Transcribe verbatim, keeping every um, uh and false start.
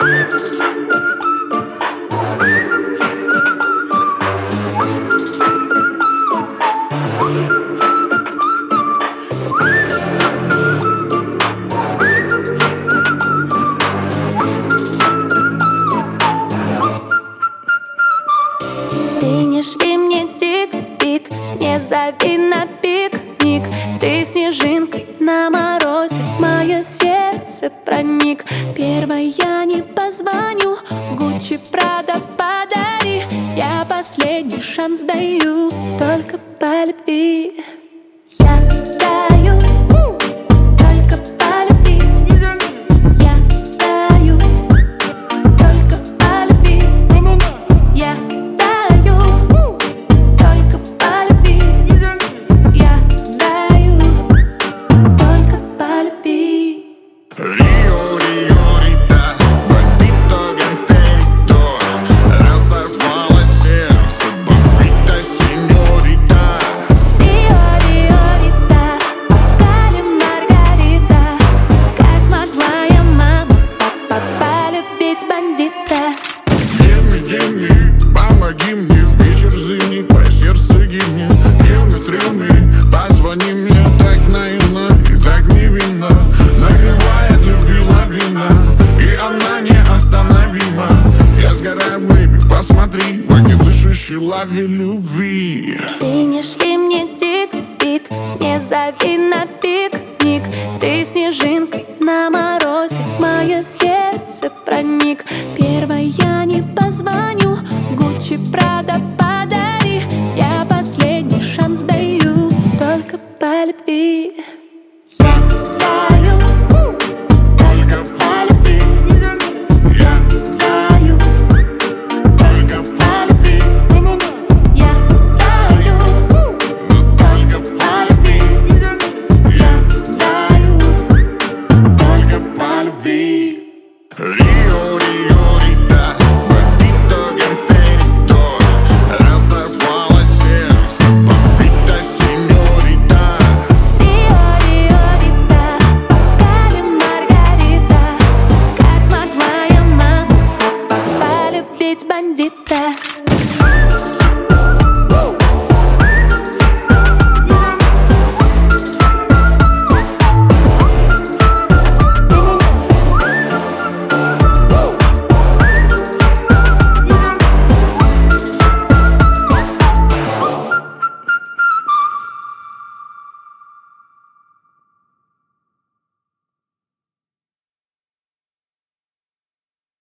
Пинешь и мне тик-пик, не зови на пикник. Ты снежинкой на морозе в мое сердце проник. Первой я не позвоню, Гуччи, Прада подари. Я последний шанс даю, только по любви. Я даю, только по любви. Я даю, только по любви. Я даю, только по любви. Я даю, только по любви. Рио, Рио, Рита, бандито, гангстерито, разорвало сердце, бомбита, сеньорита. Рио, Рио, Рита, в бокале Маргарита. Как могла я, мама, папа, полюбить бандита? Give me, give me, помоги мне, вечер зимний, по сердцу гибнет. Kill me, thrill me, позвони мне так наивно и так невинно. Накрывает любви лавина, и она неостановима. Я сгораю, бэйби, посмотри, в огне дышащей лаве любви. Пинешь и мне тик-пик, не зови на пикник. Ты снежинкой на морозе в мое сердце проник. Первой я не позвоню, Гуччи, Прада подари. Я последний шанс даю, только по любви. Я даю, только по любви. Я даю, только по любви. Я даю, только по любви. Я даю, только по любви. Рио, Рио, Рита, бандито, гангстерито, разорвало сердце, бомбита, сеньорита. Рио, Рио, Рита, в бокале Маргарита. Как могла я, мама, папа, полюбить бандита?